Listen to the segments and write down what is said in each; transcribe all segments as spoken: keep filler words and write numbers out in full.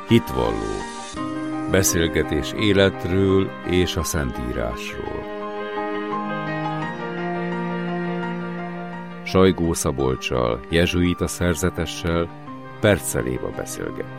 Hitvalló. Beszélgetés életről és a Szentírásról. Sajgó Szabolccsal, jezsuita szerzetessel Perccel Éva beszélget.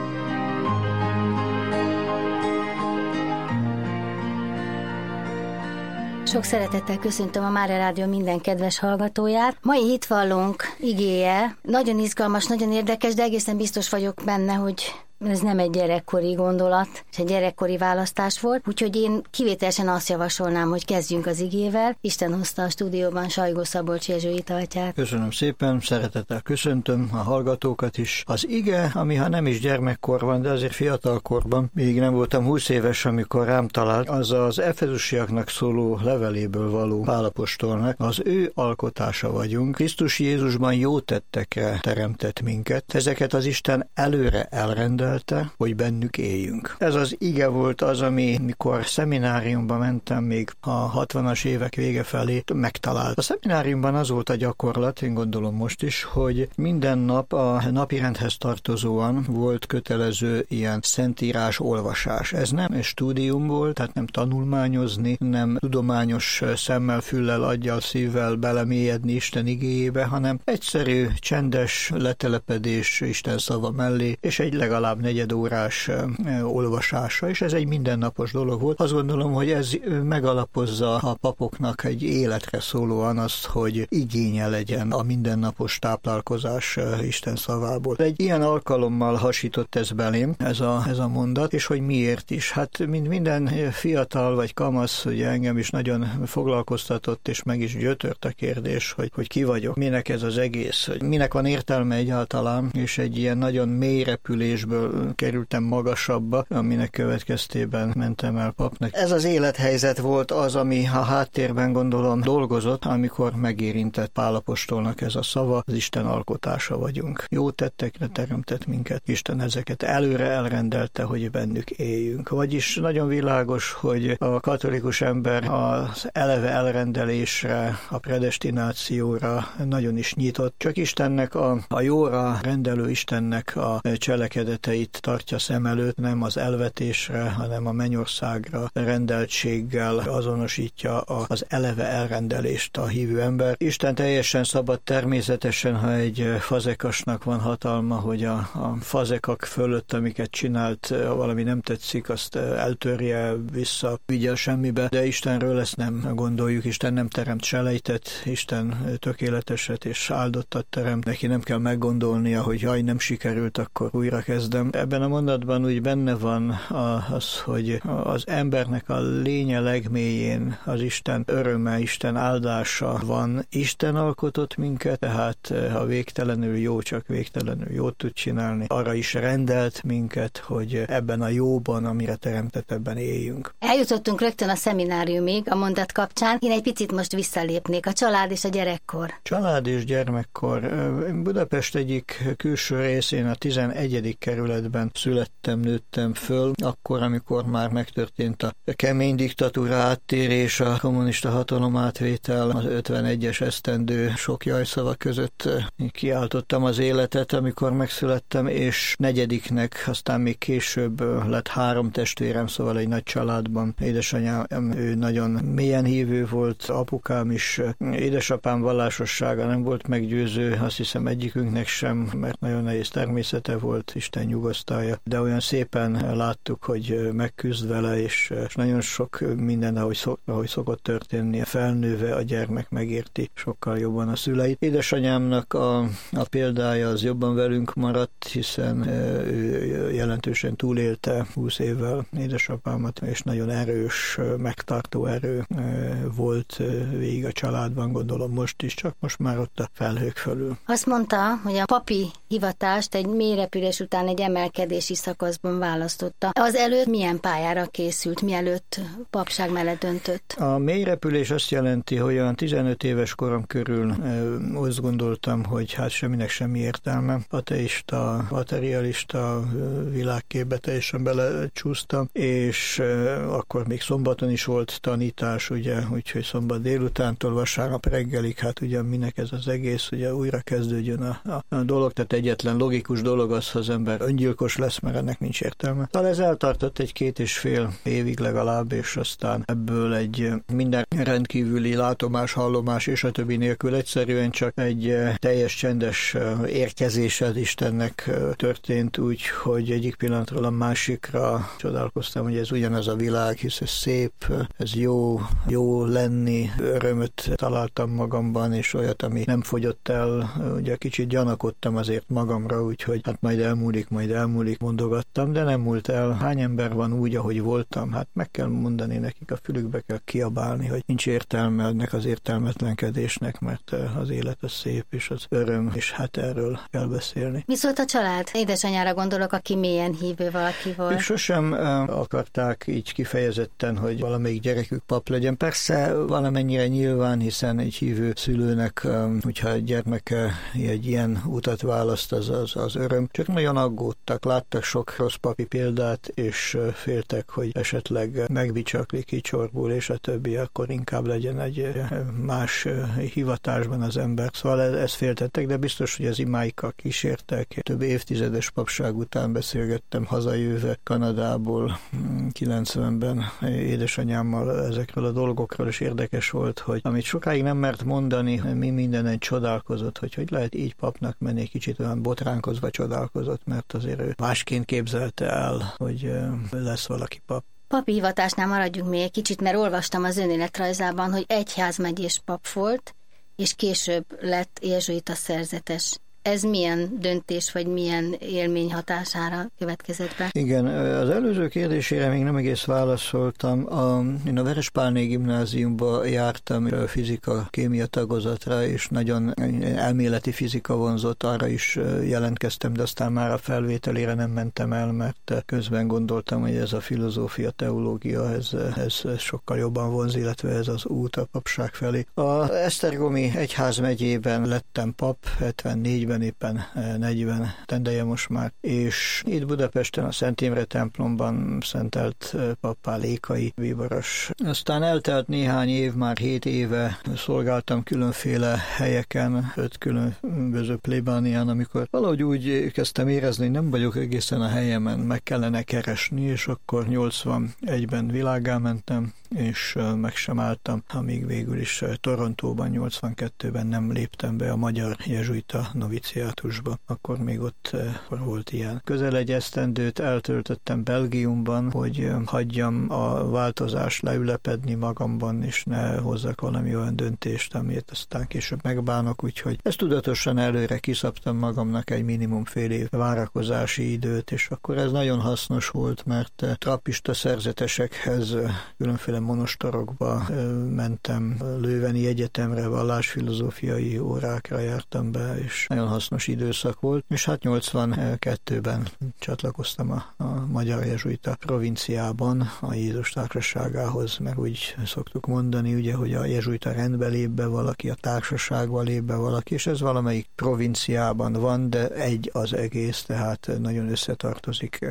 Sok szeretettel köszöntöm a Mária Rádió minden kedves hallgatóját. Mai hitvallónk igéje nagyon izgalmas, nagyon érdekes, de egészen biztos vagyok benne, hogy ez nem egy gyerekkori gondolat, és egy gyerekkori választás volt, úgyhogy én kivételesen azt javasolnám, hogy kezdjünk az igével. Isten hozta a stúdióban Sajgó Szabolcs jezsuita atyát. Köszönöm szépen, szeretettel köszöntöm a hallgatókat is. Az ige, ami ha nem is gyermekkorban, de azért fiatalkorban, még nem voltam húsz éves, amikor rám talált, az az Efezusiaknak szóló leveléből való Pál apostolnak. Az ő alkotása vagyunk. Krisztus Jézusban jó tettekre teremtett minket. Ezeket az Isten előre elrendelt, hogy bennük éljünk. Ez az ige volt az, ami mikor szemináriumba mentem még a hatvanas évek vége felé megtalált. A szemináriumban az volt a gyakorlat, én gondolom most is, hogy minden nap a napirendhez tartozóan volt kötelező ilyen szentírás olvasás. Ez nem egy stúdium volt, tehát nem tanulmányozni, nem tudományos szemmel, füllel, aggyal, szívvel belemélyedni Isten igéjébe, hanem egyszerű, csendes letelepedés Isten szava mellé, és egy legalább negyedórás olvasása, és ez egy mindennapos dolog volt. Azt gondolom, hogy ez megalapozza a papoknak egy életre szólóan azt, hogy igénye legyen a mindennapos táplálkozás Isten szavából. Egy ilyen alkalommal hasított ez belém, ez a, ez a mondat, és hogy miért is. Hát mint minden fiatal vagy kamasz, ugye engem is nagyon foglalkoztatott, és meg is gyötört a kérdés, hogy, hogy ki vagyok, minek ez az egész, hogy minek van értelme egyáltalán, és egy ilyen nagyon mély repülésből kerültem magasabbba, aminek következtében mentem el papnak. Ez az élethelyzet volt az, ami a háttérben gondolom dolgozott, amikor megérintett Pál apostolnak ez a szava, az Isten alkotása vagyunk. Jó tettekre teremtett minket, Isten ezeket előre elrendelte, hogy bennük éljünk. Vagyis nagyon világos, hogy a katolikus ember az eleve elrendelésre, a predestinációra nagyon is nyitott. Csak Istennek a, a jóra rendelő Istennek a cselekedeteit tartja szem előtt, nem az elvetésre, hanem a mennyországra rendeltséggel azonosítja az eleve elrendelést a hívő ember. Isten teljesen szabad, természetesen, ha egy fazekasnak van hatalma, hogy a, a fazekak fölött, amiket csinált, valami nem tetszik, azt eltörje, vissza, vigye a semmibe, de Istenről ezt nem gondoljuk. Isten nem teremt selejtet, Isten tökéleteset és áldottat teremt. Neki nem kell meggondolnia, hogy jaj, nem sikerült, akkor újra kezdem. Ebben a mondatban úgy benne van az, hogy az embernek a lénye legmélyén az Isten öröme, Isten áldása van. Isten alkotott minket, tehát ha végtelenül jó, csak végtelenül jót tud csinálni. Arra is rendelt minket, hogy ebben a jóban, amire teremtett, ebben éljünk. Eljutottunk rögtön a szemináriumig a mondat kapcsán. Én egy picit most visszalépnék. A család és a gyerekkor. Család és gyermekkor. Budapest egyik külső részén, a tizenegyedik kerületben születtem, nőttem föl, akkor, amikor már megtörtént a kemény diktatúra áttérés, a kommunista hatalom átvétel, az ötvenegyes esztendő sok jajszava között kiáltottam az életet, amikor megszülettem, és negyediknek, aztán még később lett három testvérem, szóval egy nagy családban. Édesanyám, ő nagyon mélyen hívő volt, apukám is. Édesapám vallásossága nem volt meggyőző, azt hiszem egyikünknek sem, mert nagyon nehéz természete volt, Isten nyugosztalja, de olyan szépen láttuk, hogy megküzd vele, és nagyon sok minden, ahogy, szok, ahogy szokott történni, felnőve a gyermek megérti sokkal jobban a szüleit. Édesanyámnak a, a példája az jobban velünk maradt, hiszen ő jelentősen túlélte húsz évvel édesapámat, és nagyon erős, megtartó erő volt végig a családban, gondolom most is, csak most már ott a felhők fölül. Azt mondta, hogy a papi hivatást egy mélyrepülés után egy emelkedési szakaszban választotta. Az előtt milyen pályára készült, mielőtt papság mellett döntött? A mélyrepülés azt jelenti, hogy olyan tizenöt éves korom körül azt gondoltam, hogy hát semminek semmi értelme. Ateista, materialista világképbe teljesen belecsúsztam, és akkor még szombaton is volt tanítás, ugye, úgyhogy szombat délutántól vasárnap reggelig, hát ugye minek ez az egész, ugye újra kezdődjön a, a, a dolog, tehát egyetlen logikus dolog az, ha az ember öngyilkos gyilkos lesz, mert ennek nincs értelme. Talán ez eltartott egy két és fél évig legalább, és aztán ebből egy minden rendkívüli látomás, hallomás és a többi nélkül egyszerűen csak egy teljes csendes érkezéssel Istennek történt, úgy, hogy egyik pillanatról a másikra csodálkoztam, hogy ez ugyanaz a világ, hisz ez szép, ez jó, jó lenni, örömöt találtam magamban, és olyat, ami nem fogyott el, ugye kicsit gyanakodtam azért magamra, úgyhogy hát majd elmúlik, majd elmúlik, mondogattam, de nem múlt el. Hány ember van úgy, ahogy voltam? Hát meg kell mondani nekik, a fülükbe kell kiabálni, hogy nincs értelme ennek az értelmetlenkedésnek, mert az élet az szép, és az öröm, és hát erről kell beszélni. Mi szólt a család? Édesanyára gondolok, aki mélyen hívő valaki volt. Ők sosem akarták így kifejezetten, hogy valamelyik gyerekük pap legyen. Persze valamennyire nyilván, hiszen egy hívő szülőnek, hogyha a gyermeke egy ilyen utat választ, az, az, az öröm. Csak nagyon aggódtak, láttak sok rossz papi példát, és féltek, hogy esetleg megbicsakli, kicsorbul, és a többi, akkor inkább legyen egy más hivatásban az ember. Szóval ezt féltettek, de biztos, hogy az imáikkal kísértek. Több évtizedes papság után beszélgettem hazajöve Kanadából kilencvenben édesanyámmal ezekről a dolgokról, és érdekes volt, hogy amit sokáig nem mert mondani, mi mindenen csodálkozott, hogy hogy lehet így papnak menni, kicsit olyan botránkozva csodálkozott, mert azért ő másként képzelte el, hogy lesz valaki pap. Papi hivatásnál maradjunk még egy kicsit, mert olvastam az önéletrajzában, hogy egyházmegyés pap volt, és később lett jezsuita szerzetes. Ez milyen döntés, vagy milyen élmény hatására következett be? Igen, az előző kérdésére még nem egész válaszoltam. A, én a Verespálné gimnáziumba jártam a fizika, kémia tagozatra, és nagyon elméleti fizika vonzott, arra is jelentkeztem, de aztán már a felvételére nem mentem el, mert közben gondoltam, hogy ez a filozófia, teológia, ez, ez, ez sokkal jobban vonz, illetve ez az út a papság felé. A esztergomi egyházmegyében lettem pap, hetvennégyben, éppen negyven tendeje most már, és itt Budapesten a Szent Imre templomban szentelt pappá Lékai bíboros. Aztán eltelt néhány év, már hét éve szolgáltam különféle helyeken, öt különböző plébánián, amikor valahogy úgy kezdtem érezni, hogy nem vagyok egészen a helyemen, meg kellene keresni, és akkor nyolcvanegyben világgá mentem, és meg sem álltam, amíg végül is Torontóban, nyolcvankettőben nem léptem be a magyar jezsuita noviciátusba. Akkor még ott volt ilyen. Közel egy esztendőt eltöltöttem Belgiumban, hogy hagyjam a változást leülepedni magamban, és ne hozzak valami olyan döntést, amit aztán később megbánok, úgyhogy ezt tudatosan előre kiszabtam magamnak egy minimum fél év várakozási időt, és akkor ez nagyon hasznos volt, mert trappista szerzetesekhez különféle monostorokba mentem, Lőveni Egyetemre, vallásfilozófiai órákra jártam be, és nagyon hasznos időszak volt, és hát nyolcvankettőben csatlakoztam a, a Magyar Jezsuita provinciában a Jézus társaságához, meg úgy szoktuk mondani, ugye, hogy a jezsuita rendbe lép be valaki, a társaságba lép be valaki, és ez valamelyik provinciában van, de egy az egész, tehát nagyon összetartozik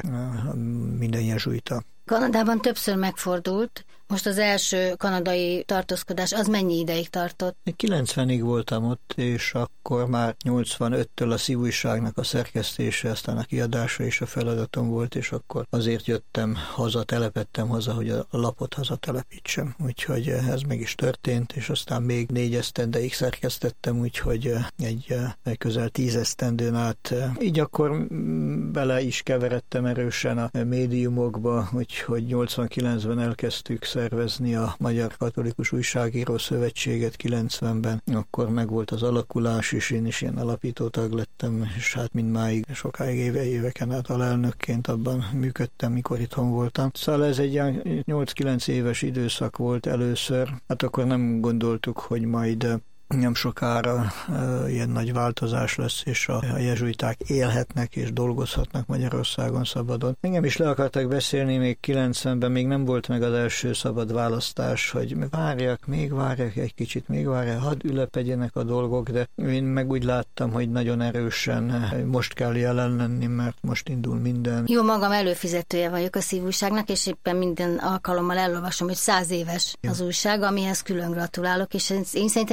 minden jezsuita. Kanadában többször megfordult. Most az első kanadai tartózkodás, az mennyi ideig tartott? kilencvenig voltam ott, és akkor már nyolcvanöttől a szívújságnak a szerkesztése, aztán a kiadása is a feladatom volt, és akkor azért jöttem haza, telepettem haza, hogy a lapot haza telepítsem. Úgyhogy ez meg is történt, és aztán még négy esztendeig szerkesztettem, úgyhogy egy, egy közel tíz esztendőn át. Így akkor bele is keveredtem erősen a médiumokba, úgyhogy nyolcvankilencben elkezdtük szervezni a Magyar Katolikus Újságíró Szövetséget kilencvenben, akkor megvolt az alakulás, és én is ilyen alapítótag lettem, és hát mindmáig sokáig éve, éveken át alelnökként abban működtem, mikor itthon voltam. Szóval ez egy nyolc-kilenc éves időszak volt először, hát akkor nem gondoltuk, hogy majd nem sokára uh, ilyen nagy változás lesz, és a, a jezsuiták élhetnek és dolgozhatnak Magyarországon szabadon. Engem is le akartak beszélni, még kilencvenben még nem volt meg az első szabad választás, hogy várjak, még várjak egy kicsit, még várjak, hadd ülepedjenek a dolgok, de én meg úgy láttam, hogy nagyon erősen most kell jelen lenni, mert most indul minden. Jó, magam előfizetője vagyok a Szívújságnak, és éppen minden alkalommal elolvasom, hogy száz éves az újság, amihez külön gratulálok, és én szerintem egy nagyon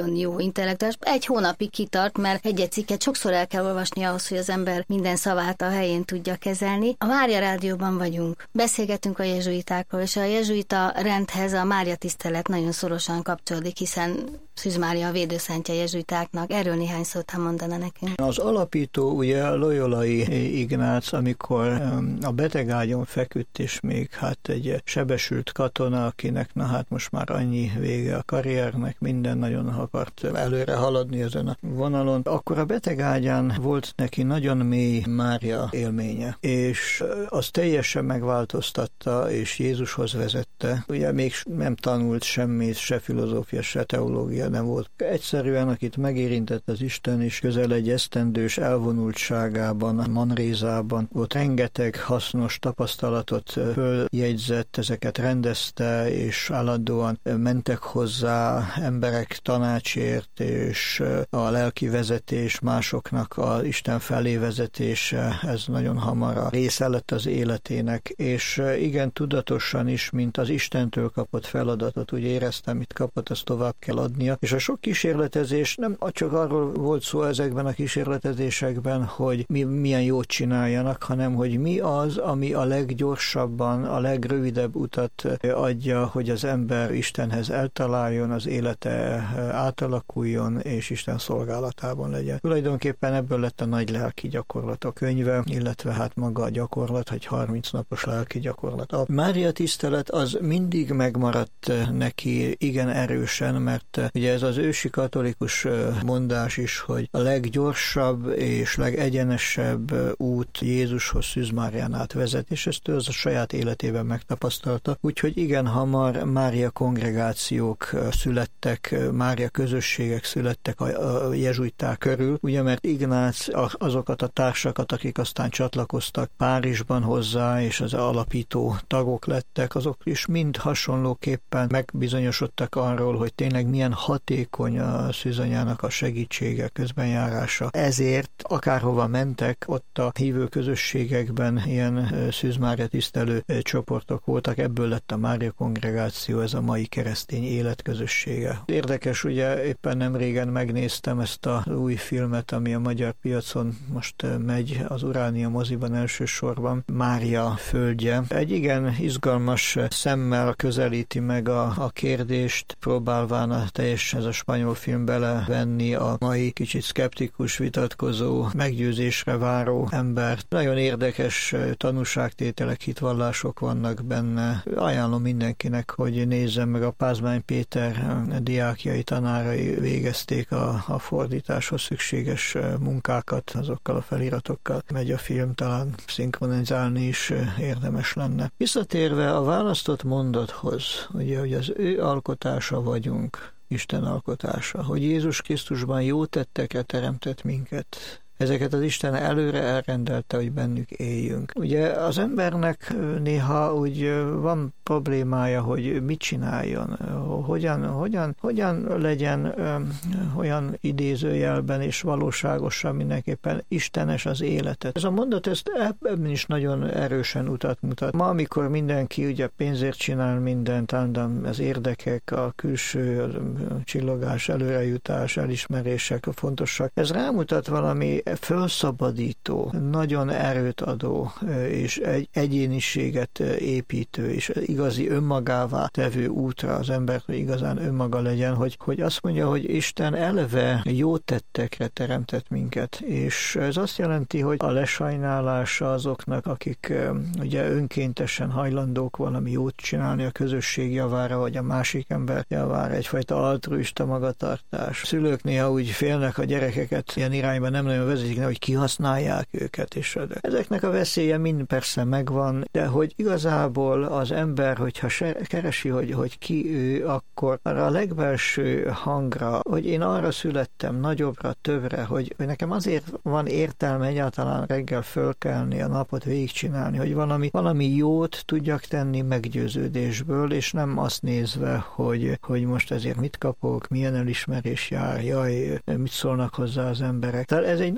nagyon jó intellektuális. Egy hónapig kitart, mert egy-egy cikket sokszor el kell olvasni ahhoz, hogy az ember minden szavát a helyén tudja kezelni. A Mária Rádióban vagyunk. Beszélgetünk a jezsuitákról, és a jezsuita rendhez a Mária tisztelet nagyon szorosan kapcsolódik, hiszen Szűz Mária a védőszentje jezsuitáknak. Erről néhány szót, ha mondana nekünk. Az alapító, ugye a Loyolai Ignác, amikor a betegágyon feküdt, és még hát egy sebesült katona, akinek na hát most már annyi vége a karriernek, minden nagyon akart előre haladni ezen a vonalon, akkor a betegágyán volt neki nagyon mély Mária élménye, és az teljesen megváltoztatta, és Jézushoz vezette. Ugye még nem tanult semmit, se filozófia, se teológia nem volt. Egyszerűen, akit megérintett az Isten, és közel egy esztendős elvonultságában, Manrézában volt rengeteg hasznos tapasztalatot följegyzett, ezeket rendezte, és állandóan mentek hozzá emberek tanácsért, és a lelki vezetés, másoknak az Isten felé vezetése, ez nagyon hamar a része lett az életének, és igen, tudatosan is, mint az Istentől kapott feladatot, úgy éreztem, mit kapott, azt tovább kell adnia, és a sok kísérletezés nem csak arról volt szó ezekben a kísérletezésekben, hogy mi, milyen jót csináljanak, hanem hogy mi az, ami a leggyorsabban, a legrövidebb utat adja, hogy az ember Istenhez eltaláljon, az élete átalakuljon, és Isten szolgálatában legyen. Tulajdonképpen ebből lett a nagy lelki gyakorlat a könyve, illetve hát maga a gyakorlat, hogy harminc napos lelki gyakorlat. A Mária tisztelet az mindig megmaradt neki igen erősen, mert ugye ez az ősi katolikus mondás is, hogy a leggyorsabb és legegyenesebb út Jézushoz Szűz Márián át vezet, és ezt ő az a saját életében megtapasztalta. Úgyhogy igen hamar Mária kongregációk születtek, Mária közösségek születtek a, a jezsuiták körül, ugye mert Ignác azokat a társakat, akik aztán csatlakoztak Párizsban hozzá, és az alapító tagok lettek, azok is mind hasonlóképpen megbizonyosodtak arról, hogy tényleg milyen hatékony a szűzanyának a segítsége, közbenjárása. Ezért akárhova mentek, ott a hívő közösségekben ilyen Szűz Mária tisztelő csoportok voltak, ebből lett a Mária kongregáció, ez a mai keresztény életközössége. Érdekes, ugye éppen nem régen megnéztem ezt az új filmet, ami a magyar piacon most megy, az Uránia moziban elsősorban, Mária földje. Egy igen izgalmas szemmel közelíti meg a, a kérdést, próbálván a teljes ez a spanyol film belevenni a mai kicsit szkeptikus, vitatkozó, meggyőzésre váró embert. Nagyon érdekes tanúságtételek, hitvallások vannak benne. Ajánlom mindenkinek, hogy nézzen meg. A Pázmány Péter diákjai, tanárai végezték a, a fordításhoz szükséges munkákat, azokkal a feliratokkal megy a film, talán szinkronizálni is érdemes lenne. Visszatérve a választott mondathoz, ugye, hogy az ő alkotása vagyunk, Isten alkotása, hogy Jézus Krisztusban jó tettekre teremtett minket. Ezeket az Isten előre elrendelte, hogy bennük éljünk. Ugye az embernek néha úgy van problémája, hogy mit csináljon, hogyan, hogyan, hogyan legyen olyan idézőjelben és valóságosan mindenképpen istenes az életet. Ez a mondat ezt ebben is nagyon erősen utat mutat. Ma, amikor mindenki ugye pénzért csinál mindent, állandóan az érdekek, a külső csillogás, előrejutás, elismerések fontosak. Ez rámutat valami felszabadító, nagyon erőt adó és egy egyéniséget építő és igazi önmagává tevő útra az ember, hogy igazán önmaga legyen, hogy, hogy azt mondja, hogy Isten eleve jó tettekre teremtett minket, és ez azt jelenti, hogy a lesajnálása azoknak, akik ugye önkéntesen hajlandók valami jót csinálni a közösség javára, vagy a másik ember javára, egyfajta altruista magatartás. Szülők néha úgy félnek a gyerekeket ilyen irányba nem nagyon vezetik, hogy kihasználják őket, és ezeknek a veszélye mind persze megvan, de hogy igazából az ember, hogyha keresi, hogy, hogy ki ő, akkor arra a legbelső hangra, hogy én arra születtem, nagyobbra, többre, hogy, hogy nekem azért van értelme egyáltalán reggel fölkelni, a napot végigcsinálni, hogy valami, valami jót tudjak tenni meggyőződésből, és nem azt nézve, hogy, hogy most ezért mit kapok, milyen elismerés jár, jaj, mit szólnak hozzá az emberek. Tehát ez egy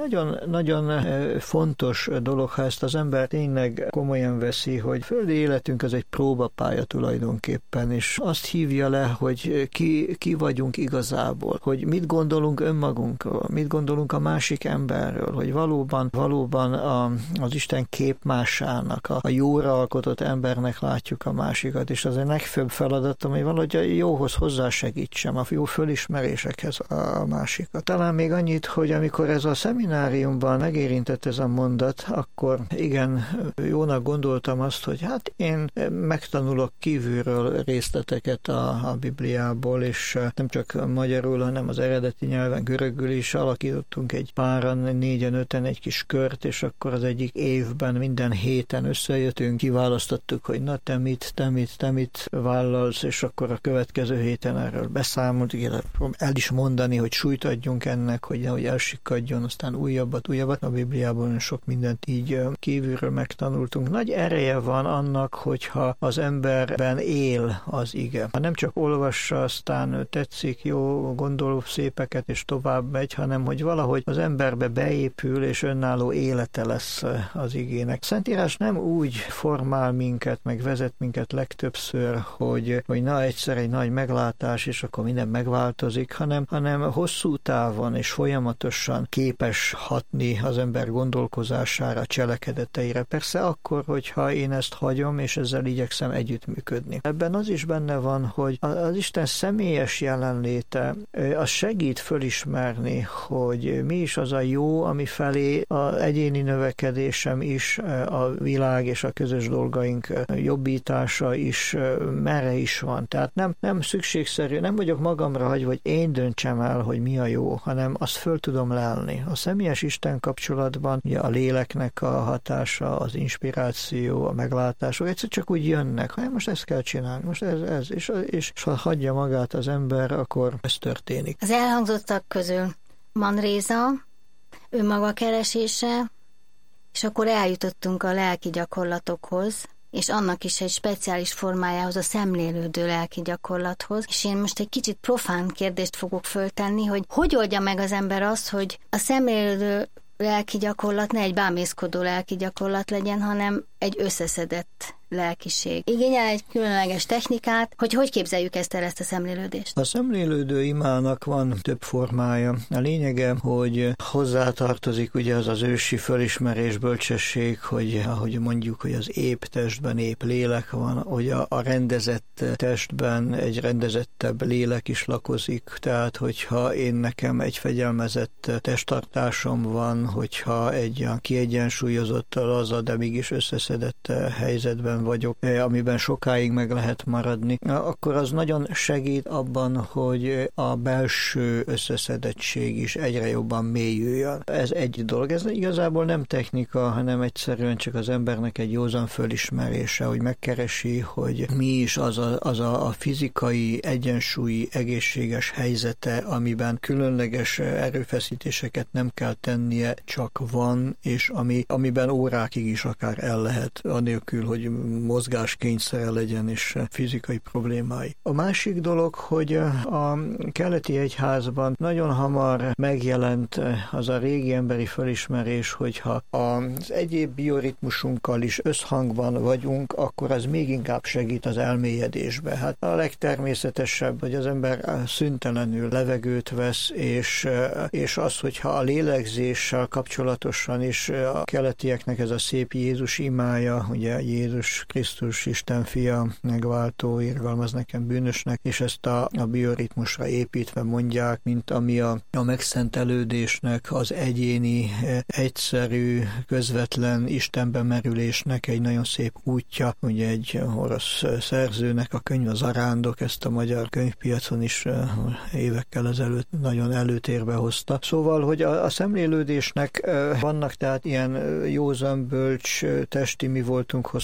nagyon, nagyon fontos dolog, ha ezt az ember tényleg komolyan veszi, hogy földi életünk az egy próbapálya tulajdonképpen, és azt hívja le, hogy ki, ki vagyunk igazából, hogy mit gondolunk önmagunkról, mit gondolunk a másik emberről, hogy valóban, valóban a, az Isten képmásának, a, a jóra alkotott embernek látjuk a másikat, és az a legfőbb feladatom, hogy valahogy a jóhoz hozzásegítsem, a jó fölismerésekhez a másikat. Talán még annyit, hogy amikor ez a szemináriumban megérintett ez a mondat, akkor igen, jónak gondoltam azt, hogy hát én megtanulok kívülről részleteket a, a Bibliából, és nem csak magyarul, hanem az eredeti nyelven, görögül is alakítottunk egy páran, négyen, öten egy kis kört, és akkor az egyik évben minden héten összejöttünk, kiválasztottuk, hogy na te mit, te mit, te mit vállalsz, és akkor a következő héten erről beszámolt, el is mondani, hogy súlyt adjunk ennek, hogy, hogy elsikadjon, aztán újabbat, újabbat. A Bibliában sok mindent így kívülről megtanultunk. Nagy ereje van annak, hogyha az emberben él az ige. Ha nem csak olvassa, aztán tetszik, jó, gondol szépeket, és tovább megy, hanem hogy valahogy az emberbe beépül, és önálló élete lesz az igének. Szentírás nem úgy formál minket, meg vezet minket legtöbbször, hogy, hogy na egyszer egy nagy meglátás, és akkor minden megváltozik, hanem, hanem hosszú távon és folyamatosan képes hatni az ember gondolkozására, cselekedeteire. Persze akkor, hogyha én ezt hagyom, és ezzel igyekszem együttműködni. Ebben az is benne van, hogy az Isten személyes jelenléte az segít fölismerni, hogy mi is az a jó, ami felé az egyéni növekedésem is, a világ és a közös dolgaink jobbítása is merre is van. Tehát nem, nem szükségszerű, nem vagyok magamra hagyva, hogy én döntsem el, hogy mi a jó, hanem azt föl tudom lelni. A személyes Isten kapcsolatban ugye a léleknek a hatása, az inspiráció, a meglátások egyszer csak úgy jönnek, hogy most ezt kell csinálni, most ez, ez, és, és, és ha hagyja magát az ember, akkor ez történik. Az elhangzottak közül Manréza, önmaga keresése, és akkor eljutottunk a lelki gyakorlatokhoz, és annak is egy speciális formájához, a szemlélődő lelki gyakorlathoz. És én most egy kicsit profán kérdést fogok föltenni, hogy hogy oldja meg az ember azt, hogy a szemlélődő lelki gyakorlat ne egy bámészkodó lelki gyakorlat legyen, hanem egy összeszedett lelkiség. Igényel egy különleges technikát, hogy hogy képzeljük ezt el, ezt a szemlélődést? A szemlélődő imának van több formája. A lényege, hogy hozzátartozik ugye az az ősi fölismerés, bölcsesség, hogy ahogy mondjuk, hogy az épp testben épp lélek van, hogy a, a rendezett testben egy rendezettebb lélek is lakozik, tehát hogyha én nekem egy fegyelmezett testtartásom van, hogyha egy kiegyensúlyozott, laza, de mégis összeszedett helyzetben vagyok, amiben sokáig meg lehet maradni, akkor az nagyon segít abban, hogy a belső összeszedettség is egyre jobban mélyüljön. Ez egy dolog. Ez igazából nem technika, hanem egyszerűen csak az embernek egy józan fölismerése, hogy megkeresi, hogy mi is az a, az a, a fizikai, egyensúlyi, egészséges helyzete, amiben különleges erőfeszítéseket nem kell tennie, csak van, és ami, amiben órákig is akár el lehet, anélkül, hogy mozgáskényszere legyen és fizikai problémái. A másik dolog, hogy a keleti egyházban nagyon hamar megjelent az a régi emberi felismerés, hogyha az egyéb bioritmusunkkal is összhangban vagyunk, akkor az még inkább segít az elmélyedésbe. Hát a legtermészetesebb, hogy az ember szüntelenül levegőt vesz, és, és az, hogyha a lélegzéssel kapcsolatosan is a keletieknek ez a szép Jézus imája, ugye Jézus Krisztus, Isten fia, megváltó, irgalmaz nekem bűnösnek, és ezt a, a bioritmusra építve mondják, mint ami a, a megszentelődésnek, az egyéni, egyszerű, közvetlen Istenbe merülésnek egy nagyon szép útja. Ugye egy orosz szerzőnek a könyv, az Arándok, ezt a magyar könyvpiacon is évekkel ezelőtt nagyon előtérbe hozta. Szóval, hogy a, a szemlélődésnek vannak tehát ilyen józan, bölcs, testi mi voltunkhoz tartozó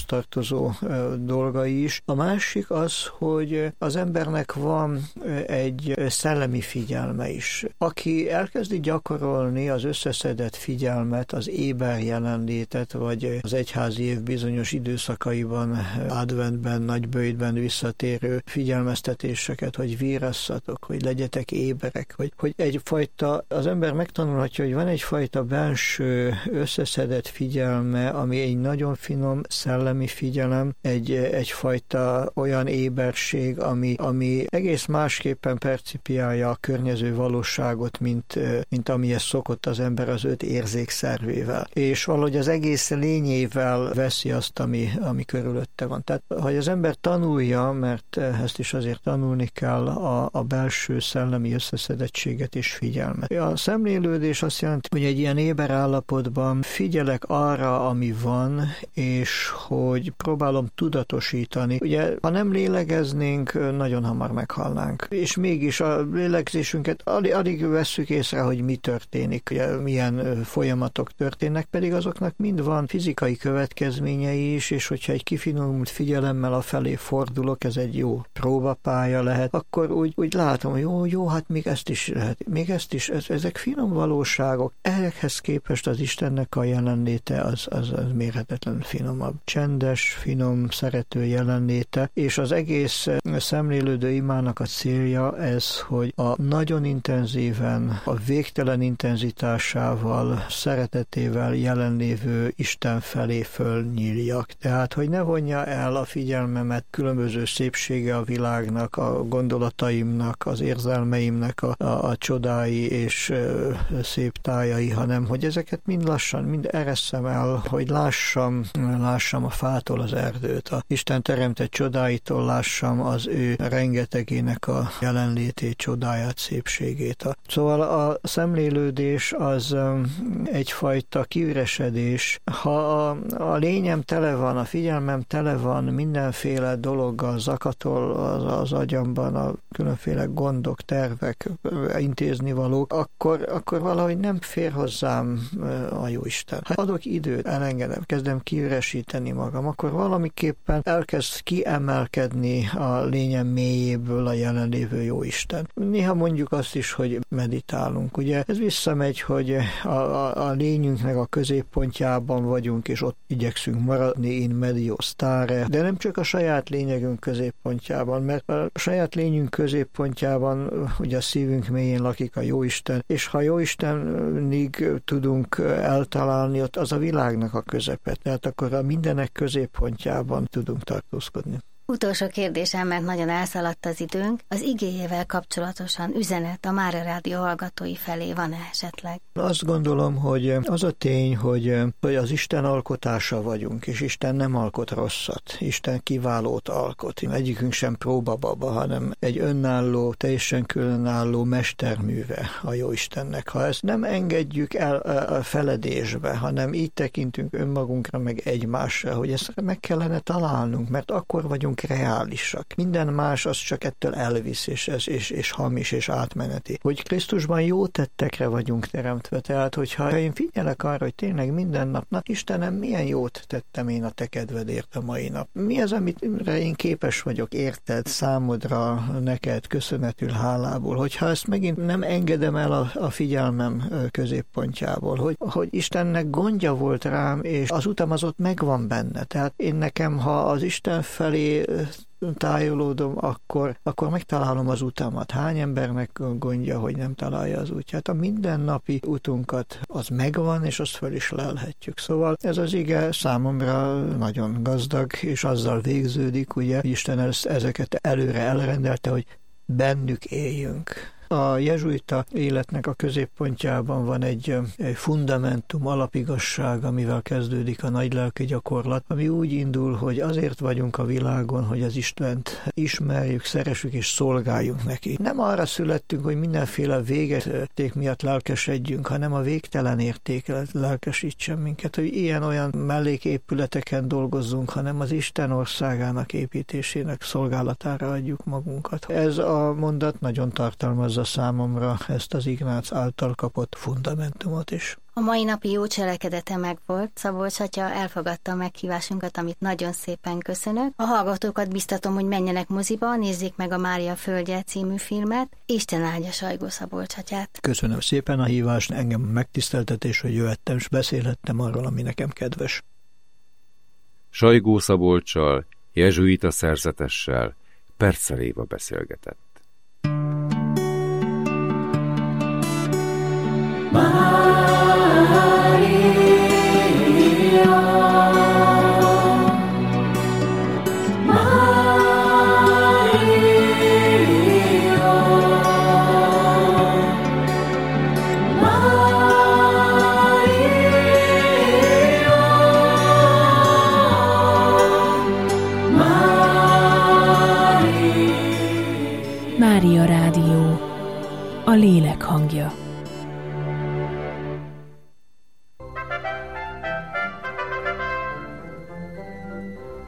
torzó dolgai is. A másik az, hogy az embernek van egy szellemi figyelme is. Aki elkezdi gyakorolni az összeszedett figyelmet, az éber jelenlétet, vagy az egyházi év bizonyos időszakaiban, adventben, nagyböjtben visszatérő figyelmeztetéseket, hogy vírasszatok, hogy legyetek éberek, hogy, hogy egyfajta, az ember megtanulhatja, hogy van egyfajta belső összeszedett figyelme, ami egy nagyon finom szellemi figyelem, egy, egyfajta olyan éberség, ami, ami egész másképpen percipiálja a környező valóságot, mint, mint amihez szokott az ember az öt érzékszervével. És valahogy az egész lényével veszi azt, ami, ami körülötte van. Tehát, hogy az ember tanulja, mert ezt is azért tanulni kell, a, a belső szellemi összeszedettséget és figyelmet. A szemlélődés azt jelenti, hogy egy ilyen éber állapotban figyelek arra, ami van, és hogy próbálom tudatosítani. Ugye, ha nem lélegeznénk, nagyon hamar meghalnánk. És mégis a lélegzésünket alig, alig vesszük észre, hogy mi történik, ugye, milyen folyamatok történnek, pedig azoknak mind van fizikai következményei is, és hogyha egy kifinomult figyelemmel afelé fordulok, ez egy jó próbapálya lehet, akkor úgy, úgy látom, hogy jó, jó, hát még ezt is lehet, még ezt is, ez, ezek finom valóságok. Ehhez képest az Istennek a jelenléte az, az, az mérhetetlenül finomabb. Csendes, finom, szerető jelenléte, és az egész szemlélődő imának a célja ez, hogy a nagyon intenzíven, a végtelen intenzitásával, szeretetével jelenlévő Isten felé fölnyíljak. Tehát, hogy ne vonja el a figyelmemet különböző szépsége a világnak, a gondolataimnak, az érzelmeimnek a, a, a csodái és ö, szép tájai, hanem hogy ezeket mind lassan, mind eresszem el, hogy lássam, lássam a fától az erdőt, a Isten teremtett csodáitól lássam az ő rengetegének a jelenlétét, csodáját, szépségét. Szóval a szemlélődés az egyfajta kiüresedés. Ha a, a lényem tele van, a figyelmem tele van mindenféle dologgal, zakatol az, az agyamban, a különféle gondok, tervek, intéznivalók, akkor, akkor valahogy nem fér hozzám a Jóisten. Ha adok időt, elengedem, kezdem kiüresíteni magam, akkor valamiképpen elkezd kiemelkedni a lényem mélyéből a jelenlévő Jóisten. Néha mondjuk azt is, hogy meditálunk. Ugye ez visszamegy, hogy a, a, a lényünknek a középpontjában vagyunk, és ott igyekszünk maradni, in medio stare, de nem csak a saját lényegünk középpontjában, mert a saját lényünk középpontjában ugye a szívünk mélyén lakik a Jóisten, és ha Jóistenig tudunk eltalálni, ott az a világnak a közepe, tehát akkor a mindenek középpontjában tudunk tartózkodni. Utolsó kérdésem, mert nagyon elszaladt az időnk. Az igéjével kapcsolatosan üzenet a Mária Rádió hallgatói felé van-e esetleg? Azt gondolom, hogy az a tény, hogy, hogy az Isten alkotása vagyunk, és Isten nem alkot rosszat. Isten kiválót alkot. Egyikünk sem próbababa, hanem egy önálló, teljesen különálló mesterműve a Jóistennek. Ha ezt nem engedjük el a feledésbe, hanem így tekintünk önmagunkra, meg egymásra, hogy ezt meg kellene találnunk, mert akkor vagyunk reálisak. Minden más az csak ettől elvisz, és, és, és hamis, és átmeneti. Hogy Krisztusban jó tettekre vagyunk teremtve, tehát hogyha én figyelek arra, hogy tényleg minden nap, na Istenem, milyen jót tettem én a te kedvedért a mai nap. Mi az, amire én képes vagyok, érted, számodra, neked, köszönetül, hálából, hogyha ezt megint nem engedem el a, a figyelmem középpontjából, hogy, hogy Istennek gondja volt rám, és az utam az ott megvan benne. Tehát én nekem, ha az Isten felé tájolódom, akkor, akkor megtalálom az utamat. Hány embernek gondja, hogy nem találja az útját? A mindennapi utunkat az megvan, és azt fel is lelhetjük. Szóval ez az ige számomra nagyon gazdag, és azzal végződik, ugye, Isten ezeket előre elrendelte, hogy bennük éljünk. A jezsuita életnek a középpontjában van egy, egy fundamentum, alapigasság, amivel kezdődik a nagylelki gyakorlat, ami úgy indul, hogy azért vagyunk a világon, hogy az Istent ismerjük, szeressük és szolgáljunk neki. Nem arra születtünk, hogy mindenféle végeték miatt lelkesedjünk, hanem a végtelen értéket lelkesítsen minket, hogy ilyen-olyan melléképületeken dolgozzunk, hanem az Isten országának építésének szolgálatára adjuk magunkat. Ez a mondat nagyon tartalmazza hozta számomra ezt az Ignác által kapott fundamentumot is. A mai napi jó cselekedete megvolt, Szabolcs atya elfogadta a meghívásunkat, amit nagyon szépen köszönök. A hallgatókat biztatom, hogy menjenek moziba, nézzék meg a Mária földje című filmet. Isten áldja Sajgó Szabolcs atyát. Köszönöm szépen a hívást, engem megtiszteltetés, hogy jöhettem, és beszélhettem arról, ami nekem kedves. Sajgó Szabolccsal, jezsuita szerzetessel Perccel Éva beszélgetett. Mária Rádió, a lélek hangja.